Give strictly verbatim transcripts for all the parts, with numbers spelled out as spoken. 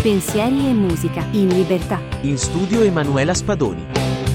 Pensieri e musica in libertà. In studio Emanuela Spadoni.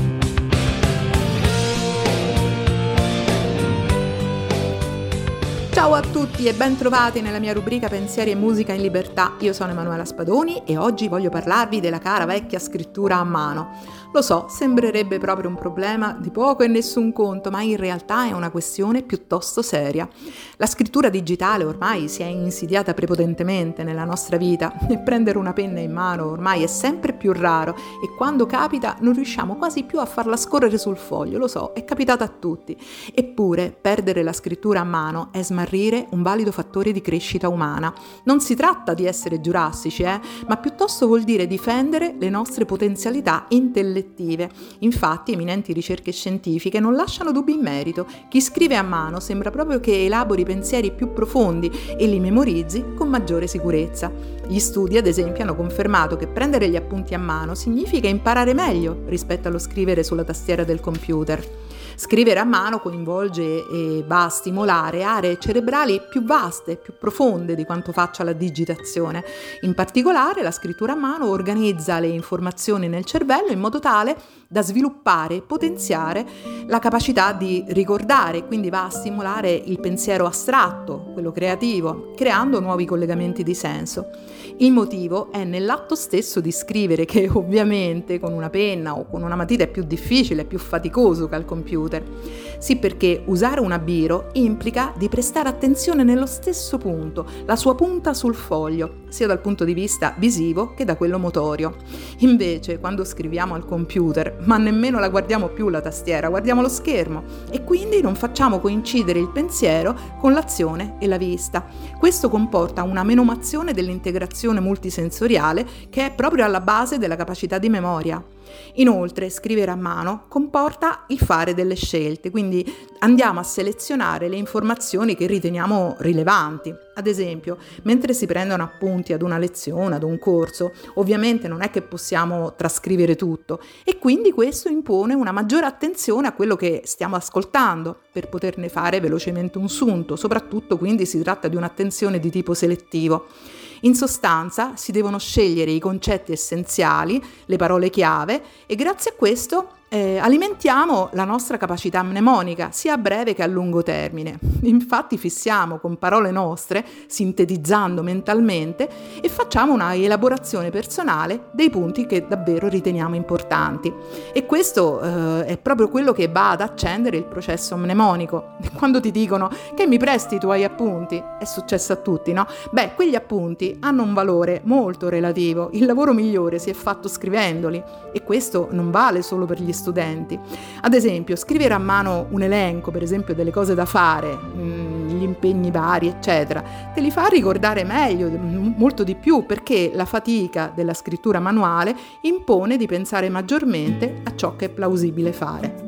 Ciao a tutti e ben trovati nella mia rubrica Pensieri e musica in libertà. Io sono Emanuela Spadoni e oggi voglio parlarvi della cara vecchia scrittura a mano. Lo so, sembrerebbe proprio un problema di poco e nessun conto, ma in realtà è una questione piuttosto seria. La scrittura digitale ormai si è insidiata prepotentemente nella nostra vita e prendere una penna in mano ormai è sempre più raro e quando capita non riusciamo quasi più a farla scorrere sul foglio, lo so, è capitato a tutti. Eppure perdere la scrittura a mano è smarrire un valido fattore di crescita umana. Non si tratta di essere giurassici, eh, ma piuttosto vuol dire difendere le nostre potenzialità intellettuali. Infatti, eminenti ricerche scientifiche non lasciano dubbi in merito. Chi scrive a mano sembra proprio che elabori pensieri più profondi e li memorizzi con maggiore sicurezza. Gli studi, ad esempio, hanno confermato che prendere gli appunti a mano significa imparare meglio rispetto allo scrivere sulla tastiera del computer. Scrivere a mano coinvolge e va a stimolare aree cerebrali più vaste, più profonde di quanto faccia la digitazione. In particolare, la scrittura a mano organizza le informazioni nel cervello in modo tale da sviluppare e potenziare la capacità di ricordare, quindi va a stimolare il pensiero astratto, quello creativo, creando nuovi collegamenti di senso. Il motivo è nell'atto stesso di scrivere, che ovviamente con una penna o con una matita è più difficile, è più faticoso che al computer. Sì, perché usare una biro implica di prestare attenzione nello stesso punto, la sua punta sul foglio, sia dal punto di vista visivo che da quello motorio. Invece, quando scriviamo al computer, ma nemmeno la guardiamo più la tastiera, guardiamo lo schermo e quindi non facciamo coincidere il pensiero con l'azione e la vista. Questo comporta una menomazione dell'integrazione multisensoriale che è proprio alla base della capacità di memoria. Inoltre, scrivere a mano comporta il fare delle scelte, quindi andiamo a selezionare le informazioni che riteniamo rilevanti. Ad esempio, mentre si prendono appunti ad una lezione, ad un corso, ovviamente non è che possiamo trascrivere tutto e quindi questo impone una maggiore attenzione a quello che stiamo ascoltando per poterne fare velocemente un sunto, soprattutto quindi si tratta di un'attenzione di tipo selettivo. In sostanza si devono scegliere i concetti essenziali, le parole chiave e grazie a questo eh, alimentiamo la nostra capacità mnemonica sia a breve che a lungo termine. Infatti fissiamo con parole nostre, sintetizzando mentalmente e facciamo una elaborazione personale dei punti che davvero riteniamo importanti. E questo eh, è proprio quello che va ad accendere il processo mnemonico. Quando ti dicono che mi presti i tuoi appunti, è successo a tutti, no? Beh, quegli appunti hanno un valore molto relativo. Il lavoro migliore si è fatto scrivendoli e questo non vale solo per gli studenti. Ad esempio, scrivere a mano un elenco, per esempio, delle cose da fare, gli impegni vari, eccetera, te li fa ricordare meglio, molto di più, perché la fatica della scrittura manuale impone di pensare maggiormente a ciò che è plausibile fare.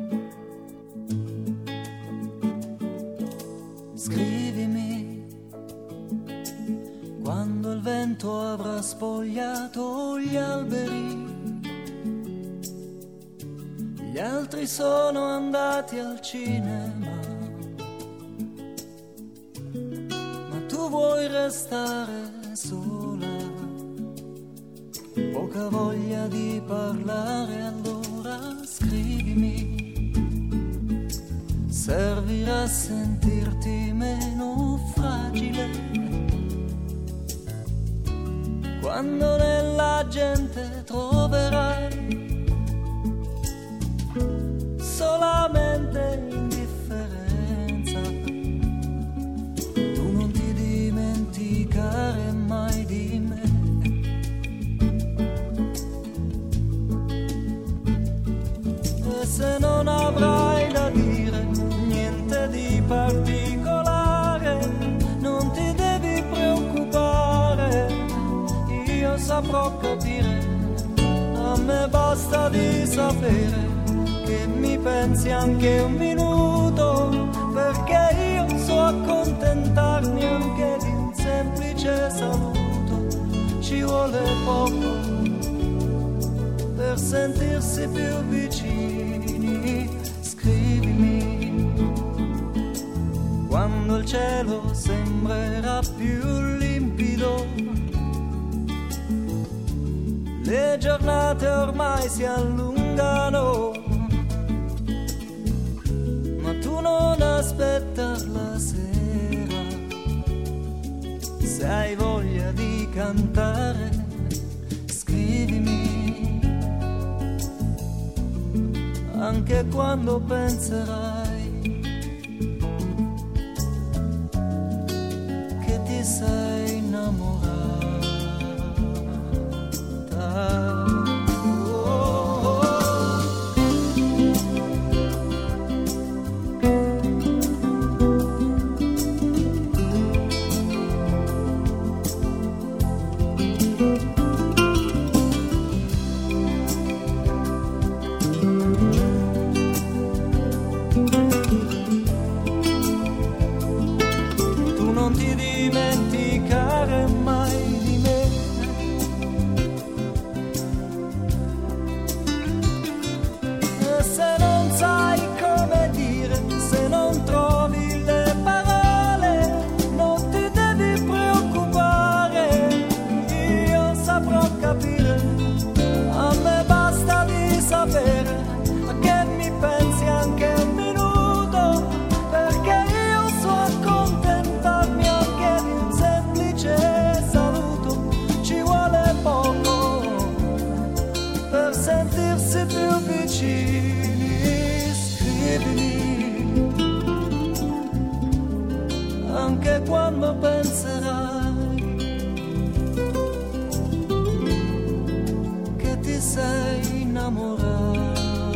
Scrivimi quando il vento avrà spogliato gli alberi. Gli altri sono andati al cinema, ma tu vuoi restare sola. Poca voglia di parlare, allora scrivimi. Servirà a sentirti meno fragile quando nella gente troverai solamente indifferenza. Tu non ti dimenticare mai di me. E se non avrai da dire niente di particolare, non ti devi preoccupare, io saprò capire. A me basta di sapere che mi pensi anche un minuto, perché io so accontentarmi anche di un semplice saluto. Ci vuole poco per sentirsi più vicini. Scrivimi quando il cielo sembrerà più limpido le giornate ormai si allungano, ma tu non aspettar la sera. Se hai voglia di cantare, scrivimi, anche quando penserai che ti sei innamorata. Quando penserai che ti sei innamorata,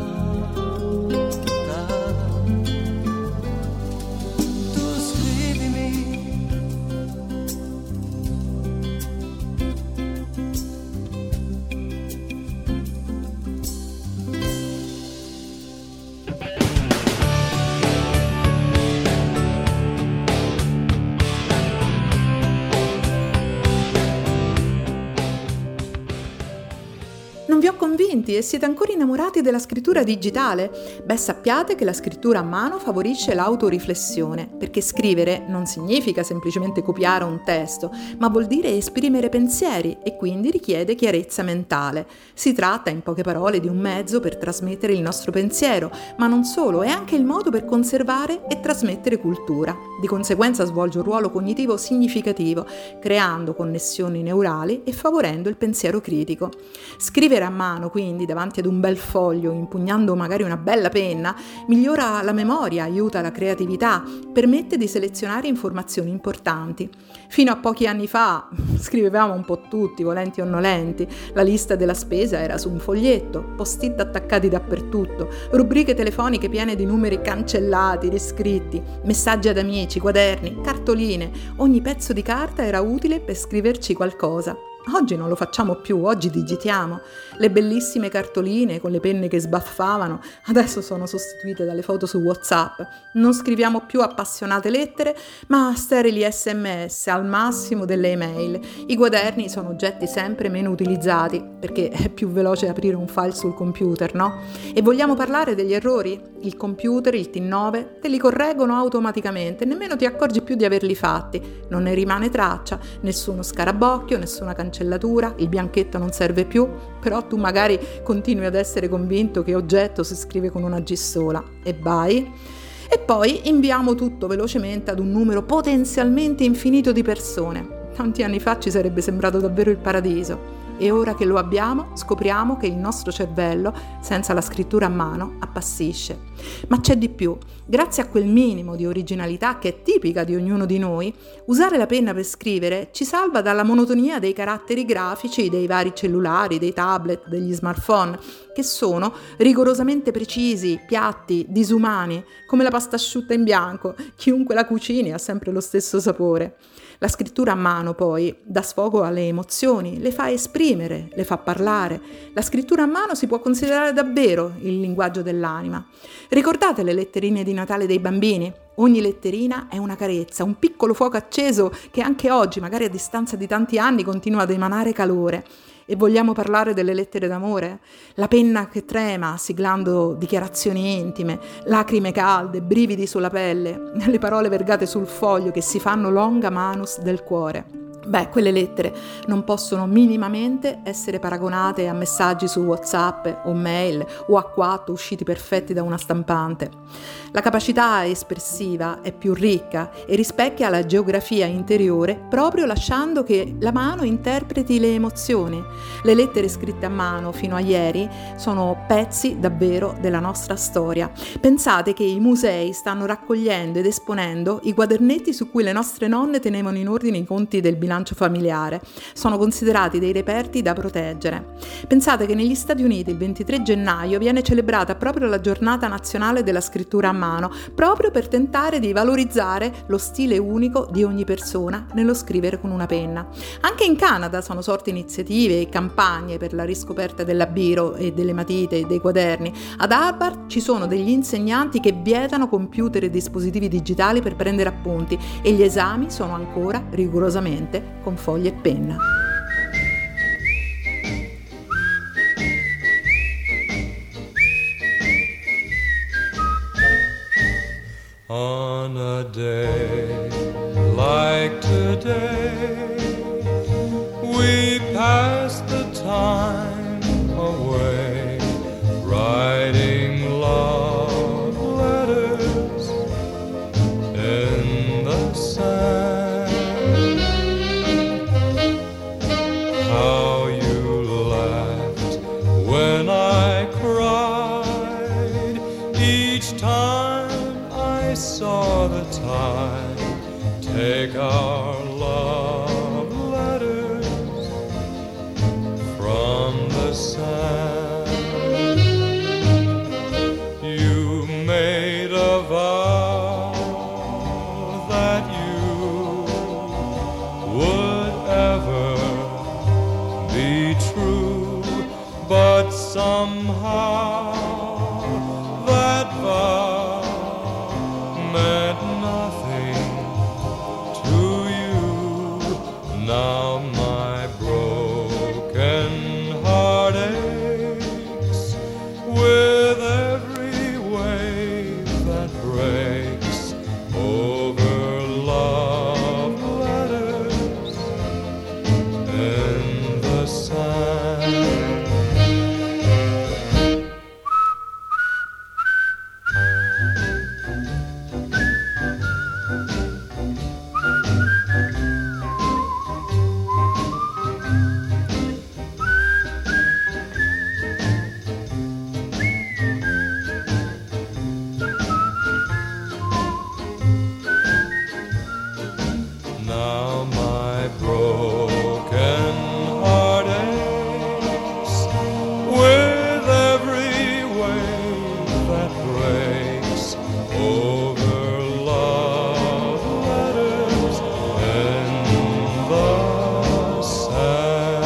tu scrivimi. Non vi ho convinti e siete ancora innamorati della scrittura digitale? Beh, sappiate che la scrittura a mano favorisce l'autoriflessione, perché scrivere non significa semplicemente copiare un testo, ma vuol dire esprimere pensieri e quindi richiede chiarezza mentale. Si tratta, in poche parole, di un mezzo per trasmettere il nostro pensiero, ma non solo, è anche il modo per conservare e trasmettere cultura. Di conseguenza svolge un ruolo cognitivo significativo, creando connessioni neurali e favorendo il pensiero critico. Scrivere a mano, quindi, davanti ad un bel foglio, impugnando magari una bella penna, migliora la memoria, aiuta la creatività, permette di selezionare informazioni importanti. Fino a pochi anni fa scrivevamo un po' tutti, volenti o nolenti. La lista della spesa era su un foglietto, post-it attaccati dappertutto, rubriche telefoniche piene di numeri cancellati, riscritti, messaggi ad amici, quaderni, cartoline. Ogni pezzo di carta era utile per scriverci qualcosa. Oggi non lo facciamo più, oggi digitiamo. Le bellissime cartoline con le penne che sbaffavano adesso sono sostituite dalle foto su WhatsApp. Non scriviamo più appassionate lettere, ma sterili sms, al massimo delle email. I quaderni sono oggetti sempre meno utilizzati, perché è più veloce aprire un file sul computer, no? E vogliamo parlare degli errori? Il computer, il T nove, te li correggono automaticamente, nemmeno ti accorgi più di averli fatti. Non ne rimane traccia, nessuno scarabocchio, nessuna cancellatura, il bianchetto non serve più, però tu magari continui ad essere convinto che oggetto si scrive con una G sola. E vai! E poi inviamo tutto velocemente ad un numero potenzialmente infinito di persone. Tanti anni fa ci sarebbe sembrato davvero il paradiso. E ora che lo abbiamo, scopriamo che il nostro cervello, senza la scrittura a mano, appassisce. Ma c'è di più. Grazie a quel minimo di originalità che è tipica di ognuno di noi, usare la penna per scrivere ci salva dalla monotonia dei caratteri grafici dei vari cellulari, dei tablet, degli smartphone, che sono rigorosamente precisi, piatti, disumani, come la pasta asciutta in bianco. Chiunque la cucini ha sempre lo stesso sapore. La scrittura a mano, poi, dà sfogo alle emozioni, le fa esprimere, le fa parlare. La scrittura a mano si può considerare davvero il linguaggio dell'anima. Ricordate le letterine di Natale dei bambini? Ogni letterina è una carezza, un piccolo fuoco acceso che anche oggi, magari a distanza di tanti anni, continua ad emanare calore. E vogliamo parlare delle lettere d'amore? La penna che trema, siglando dichiarazioni intime, lacrime calde, brividi sulla pelle, le parole vergate sul foglio che si fanno longa manus del cuore. Beh, quelle lettere non possono minimamente essere paragonate a messaggi su WhatsApp o mail o A quattro usciti perfetti da una stampante. La capacità espressiva è più ricca e rispecchia la geografia interiore proprio lasciando che la mano interpreti le emozioni. Le lettere scritte a mano fino a ieri sono pezzi davvero della nostra storia. Pensate che i musei stanno raccogliendo ed esponendo i quadernetti su cui le nostre nonne tenevano in ordine i conti del bilancio familiare. Sono considerati dei reperti da proteggere. Pensate che negli Stati Uniti il ventitré gennaio viene celebrata proprio la giornata nazionale della scrittura a mano, proprio per tentare di valorizzare lo stile unico di ogni persona nello scrivere con una penna. Anche in Canada sono sorte iniziative e campagne per la riscoperta della biro e delle matite e dei quaderni. Ad Harvard ci sono degli insegnanti che vietano computer e dispositivi digitali per prendere appunti e gli esami sono ancora rigorosamente con foglie e penna. On a day like today, we pass the time away, writing love letters in the sand. How you laughed when I cried each time I saw the tide take our love letters from the sand. You made a vow that you would ever be true, but somehow that vow meant nothing to you. Now my broken heart aches with every wave that breaks over love letters in the sand. Now my broken heart aches with every wave that breaks over love letters in the sand.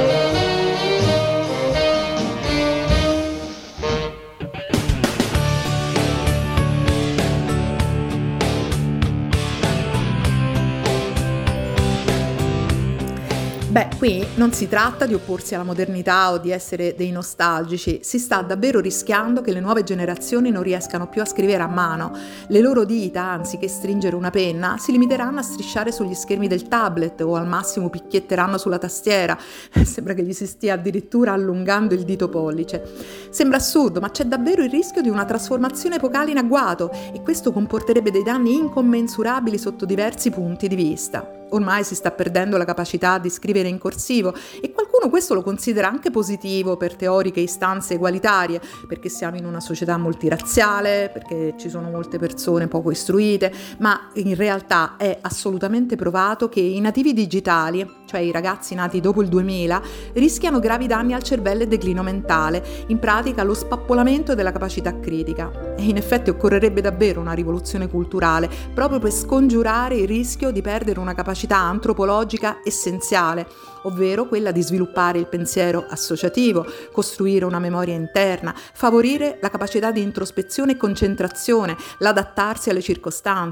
Beh, qui non si tratta di opporsi alla modernità o di essere dei nostalgici, si sta davvero rischiando che le nuove generazioni non riescano più a scrivere a mano. Le loro dita, anziché stringere una penna, si limiteranno a strisciare sugli schermi del tablet o al massimo picchietteranno sulla tastiera. Sembra che gli si stia addirittura allungando il dito pollice. Sembra assurdo, ma c'è davvero il rischio di una trasformazione epocale in agguato e questo comporterebbe dei danni incommensurabili sotto diversi punti di vista. Ormai si sta perdendo la capacità di scrivere in corsivo e qualcuno questo lo considera anche positivo per teoriche istanze egualitarie, perché siamo in una società multirazziale, perché ci sono molte persone poco istruite, ma in realtà è assolutamente provato che i nativi digitali, cioè i ragazzi nati dopo il duemila, rischiano gravi danni al cervello e declino mentale, in pratica lo spappolamento della capacità critica. E in effetti occorrerebbe davvero una rivoluzione culturale, proprio per scongiurare il rischio di perdere una capacità antropologica essenziale, ovvero quella di sviluppare il pensiero associativo, costruire una memoria interna, favorire la capacità di introspezione e concentrazione, l'adattarsi alle circostanze.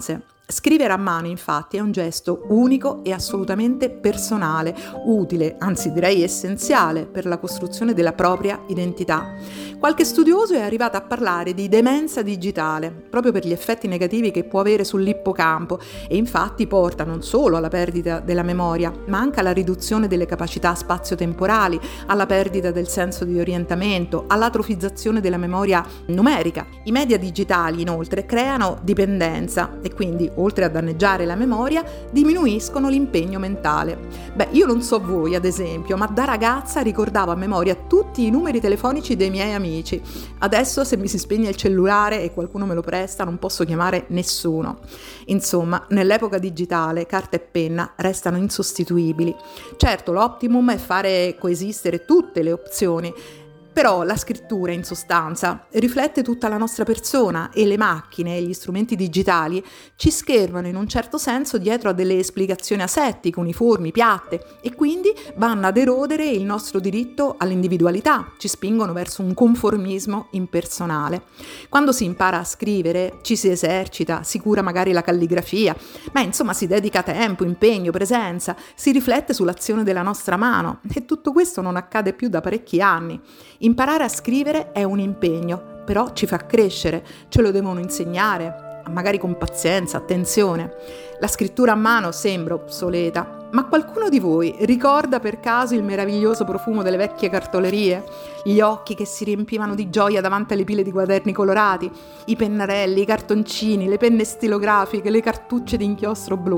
Scrivere a mano, infatti, è un gesto unico e assolutamente personale, utile, anzi direi essenziale, per la costruzione della propria identità. Qualche studioso è arrivato a parlare di demenza digitale, proprio per gli effetti negativi che può avere sull'ippocampo, e infatti porta non solo alla perdita della memoria, ma anche alla riduzione delle capacità spazio-temporali, alla perdita del senso di orientamento, all'atrofizzazione della memoria numerica. I media digitali, inoltre, creano dipendenza e quindi, oltre a danneggiare la memoria, diminuiscono l'impegno mentale. Beh, io non so voi, ad esempio, ma da ragazza ricordavo a memoria tutti i numeri telefonici dei miei amici. Adesso, se mi si spegne il cellulare e qualcuno me lo presta, non posso chiamare nessuno. Insomma, nell'epoca digitale, carta e penna restano insostituibili. Certo, l'optimum è fare coesistere tutte le opzioni, però la scrittura, in sostanza, riflette tutta la nostra persona e le macchine e gli strumenti digitali ci schermano in un certo senso dietro a delle esplicazioni asettiche, uniformi, piatte, e quindi vanno ad erodere il nostro diritto all'individualità, ci spingono verso un conformismo impersonale. Quando si impara a scrivere, ci si esercita, si cura magari la calligrafia, ma insomma si dedica tempo, impegno, presenza, si riflette sull'azione della nostra mano, e tutto questo non accade più da parecchi anni. Imparare a scrivere è un impegno, però ci fa crescere, ce lo devono insegnare, magari con pazienza, attenzione. La scrittura a mano sembra obsoleta, ma qualcuno di voi ricorda per caso il meraviglioso profumo delle vecchie cartolerie? Gli occhi che si riempivano di gioia davanti alle pile di quaderni colorati, i pennarelli, i cartoncini, le penne stilografiche, le cartucce di inchiostro blu.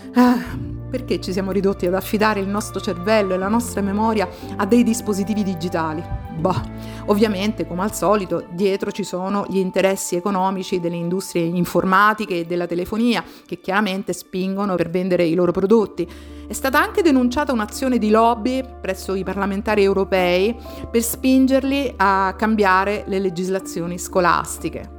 Ah, perché ci siamo ridotti ad affidare il nostro cervello e la nostra memoria a dei dispositivi digitali? Bah, ovviamente, come al solito, dietro ci sono gli interessi economici delle industrie informatiche e della telefonia, che chiaramente spingono per vendere i loro prodotti. È stata anche denunciata un'azione di lobby presso i parlamentari europei per spingerli a cambiare le legislazioni scolastiche.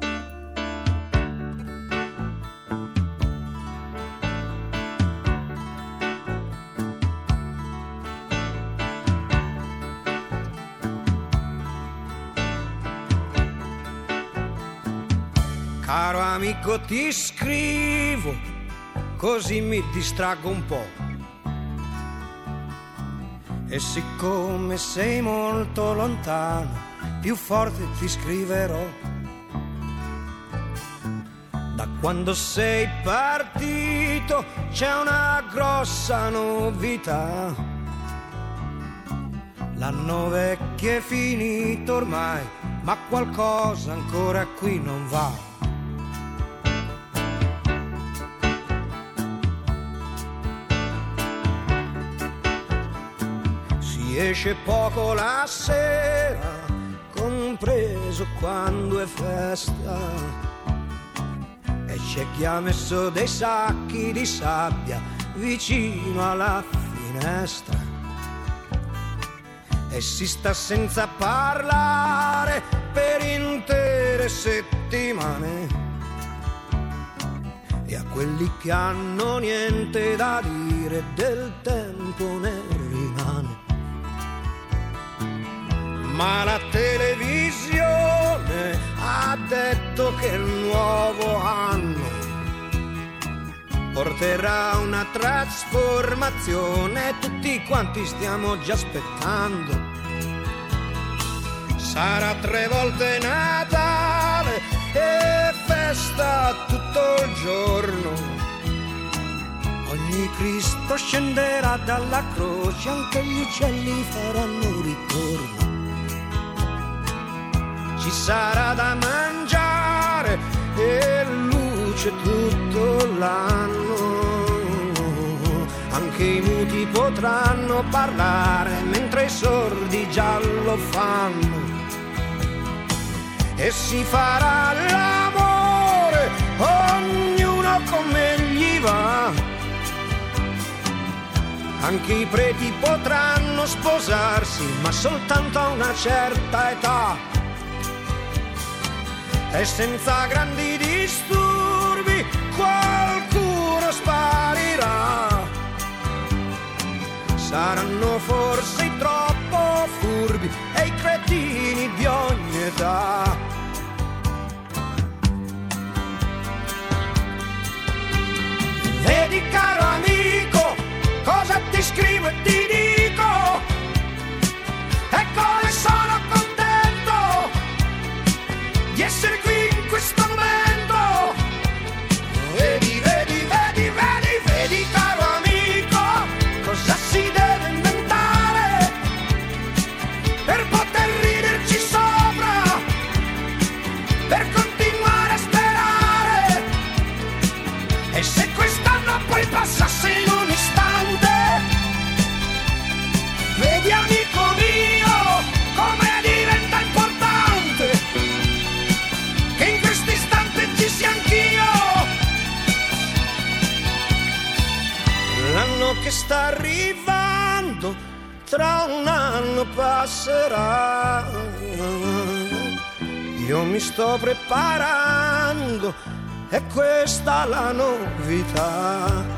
Caro amico, ti scrivo, così mi distraggo un po'. E siccome sei molto lontano, più forte ti scriverò. Da quando sei partito c'è una grossa novità. L'anno vecchio è finito ormai, ma qualcosa ancora qui non va. Esce poco la sera, compreso quando è festa, e c'è chi ha messo dei sacchi di sabbia vicino alla finestra, e si sta senza parlare per intere settimane, e a quelli che hanno niente da dire del tempo ne rimane. Ma la televisione ha detto che il nuovo anno porterà una trasformazione, tutti quanti stiamo già aspettando. Sarà tre volte Natale e festa tutto il giorno. Ogni Cristo scenderà dalla croce, anche gli uccelli faranno ritorno. Ci sarà da mangiare e luce tutto l'anno. Anche i muti potranno parlare mentre i sordi già lo fanno. E si farà l'amore, ognuno come gli va. Anche i preti potranno sposarsi, ma soltanto a una certa età. E senza grandi disturbi qualcuno sparirà. Saranno forse i troppo furbi e i cretini di ogni età. anno poi passasse in un istante. Vedi amico mio come diventa importante che in questo istante ci sia anch'io. L'anno che sta arrivando tra un anno passerà. Io mi sto preparando, è questa la novità.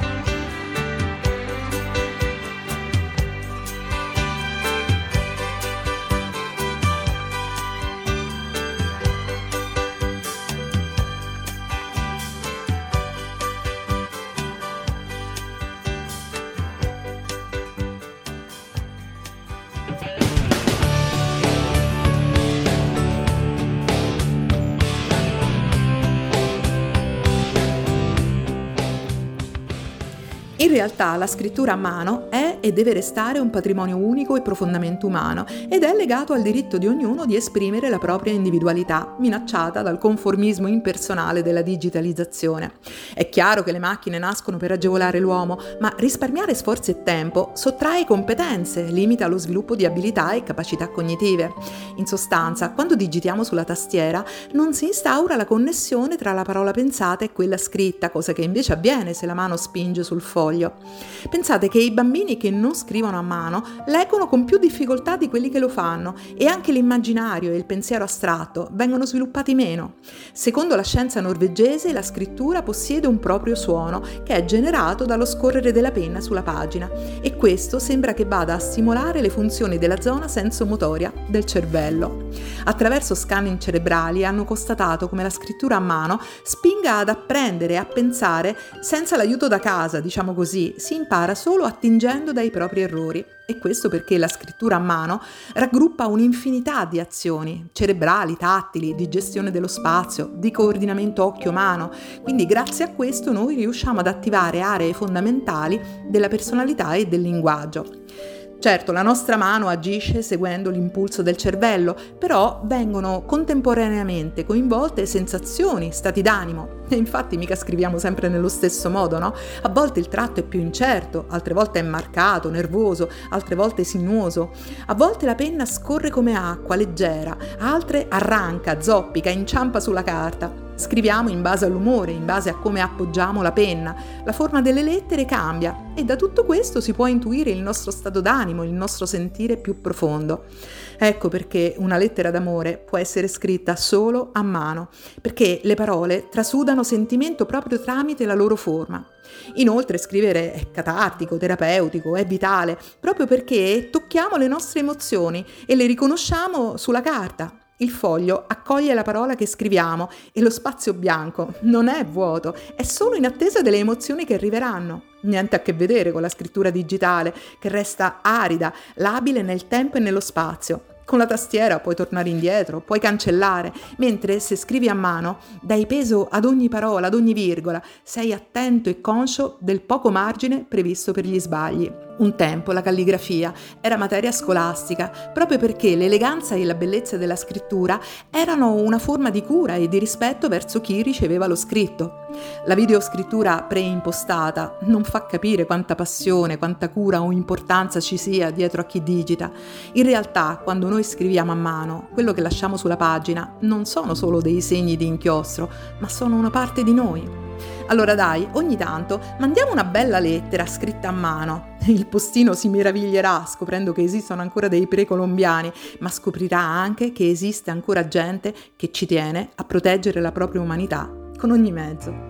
In realtà la scrittura a mano è e deve restare un patrimonio unico e profondamente umano ed è legato al diritto di ognuno di esprimere la propria individualità, minacciata dal conformismo impersonale della digitalizzazione. È chiaro che le macchine nascono per agevolare l'uomo, ma risparmiare sforzi e tempo sottrae competenze, limita lo sviluppo di abilità e capacità cognitive. In sostanza, quando digitiamo sulla tastiera non si instaura la connessione tra la parola pensata e quella scritta, cosa che invece avviene se la mano spinge sul foglio. Pensate che i bambini che non scrivono a mano leggono con più difficoltà di quelli che lo fanno e anche l'immaginario e il pensiero astratto vengono sviluppati meno. Secondo la scienza norvegese, la scrittura possiede un proprio suono che è generato dallo scorrere della penna sulla pagina e questo sembra che vada a stimolare le funzioni della zona sensomotoria del cervello. Attraverso scanning cerebrali hanno constatato come la scrittura a mano spinga ad apprendere e a pensare senza l'aiuto da casa, diciamo così, si impara solo attingendo dai propri errori. E questo perché la scrittura a mano raggruppa un'infinità di azioni cerebrali, tattili, di gestione dello spazio, di coordinamento occhio-mano. Quindi grazie a questo noi riusciamo ad attivare aree fondamentali della personalità e del linguaggio. Certo, la nostra mano agisce seguendo l'impulso del cervello, però vengono contemporaneamente coinvolte sensazioni, stati d'animo. E infatti mica scriviamo sempre nello stesso modo, no? A volte il tratto è più incerto, altre volte è marcato, nervoso, altre volte sinuoso. A volte la penna scorre come acqua, leggera, altre arranca, zoppica, inciampa sulla carta. Scriviamo in base all'umore, in base a come appoggiamo la penna. La forma delle lettere cambia e da tutto questo si può intuire il nostro stato d'animo, il nostro sentire più profondo. Ecco perché una lettera d'amore può essere scritta solo a mano, perché le parole trasudano sentimento proprio tramite la loro forma. Inoltre scrivere è catartico, terapeutico, è vitale, proprio perché tocchiamo le nostre emozioni e le riconosciamo sulla carta. Il foglio accoglie la parola che scriviamo e lo spazio bianco non è vuoto, è solo in attesa delle emozioni che arriveranno. Niente a che vedere con la scrittura digitale, che resta arida, labile nel tempo e nello spazio. Con la tastiera puoi tornare indietro, puoi cancellare, mentre se scrivi a mano dai peso ad ogni parola, ad ogni virgola, sei attento e conscio del poco margine previsto per gli sbagli. Un tempo la calligrafia era materia scolastica, proprio perché l'eleganza e la bellezza della scrittura erano una forma di cura e di rispetto verso chi riceveva lo scritto. La videoscrittura preimpostata non fa capire quanta passione, quanta cura o importanza ci sia dietro a chi digita. In realtà, quando noi scriviamo a mano, quello che lasciamo sulla pagina non sono solo dei segni di inchiostro, ma sono una parte di noi. Allora dai, ogni tanto mandiamo una bella lettera scritta a mano. Il postino si meraviglierà scoprendo che esistono ancora dei precolombiani, ma scoprirà anche che esiste ancora gente che ci tiene a proteggere la propria umanità con ogni mezzo.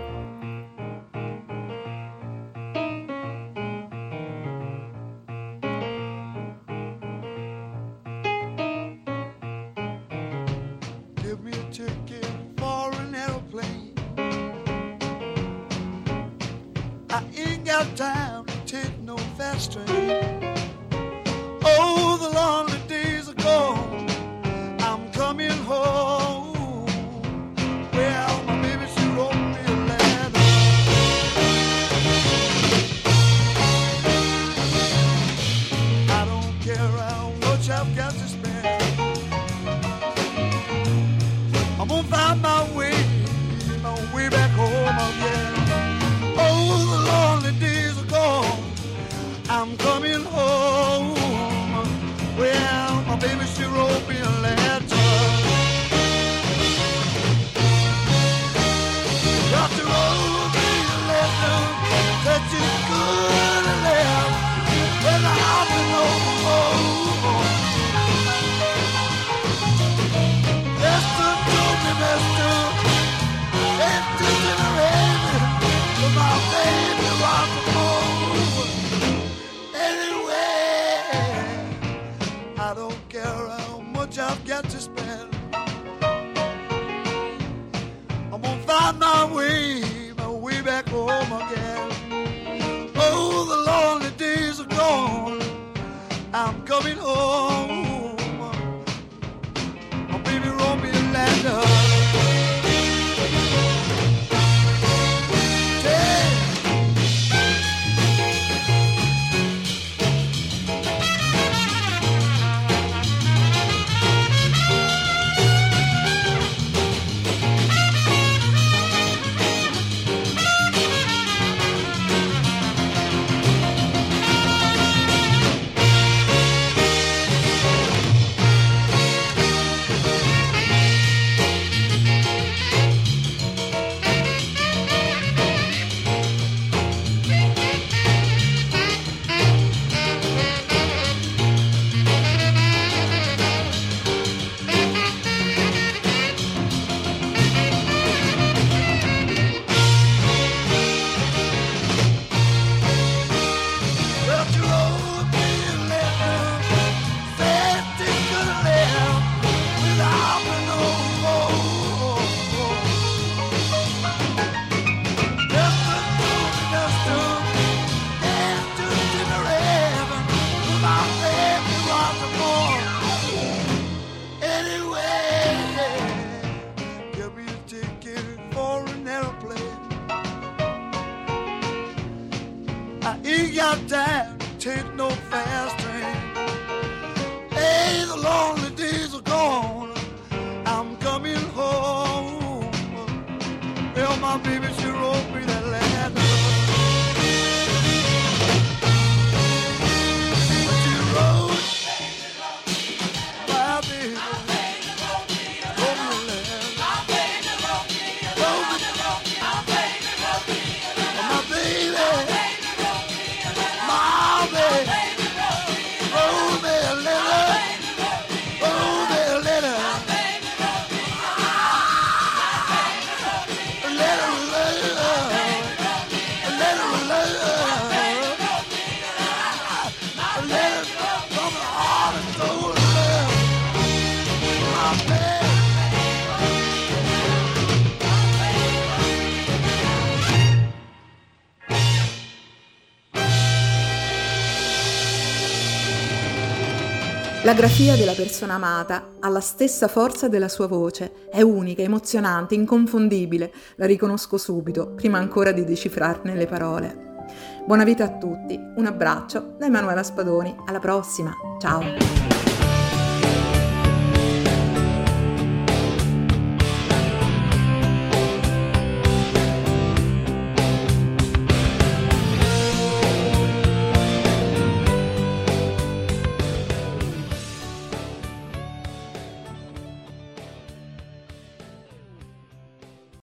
Time to take no fast train. Oh, the lonely days are gone. I'm coming home. Well, my baby, she wrote me a letter. I don't care how much I've got to spend. I'm gonna find my way, my way back home again. Oh, I'm coming home. My baby wrote me a letter. I ain't got time to take no fast train. Hey, the lonely days are gone. I'm coming home. Well, my baby, she wrote me that letter. She wrote, my baby, wrote me a letter. My baby wrote me a letter. My baby wrote me a letter. My baby. La grafia della persona amata ha la stessa forza della sua voce, è unica, emozionante, inconfondibile, la riconosco subito, prima ancora di decifrarne le parole. Buona vita a tutti, un abbraccio da Emanuela Spadoni, alla prossima, ciao!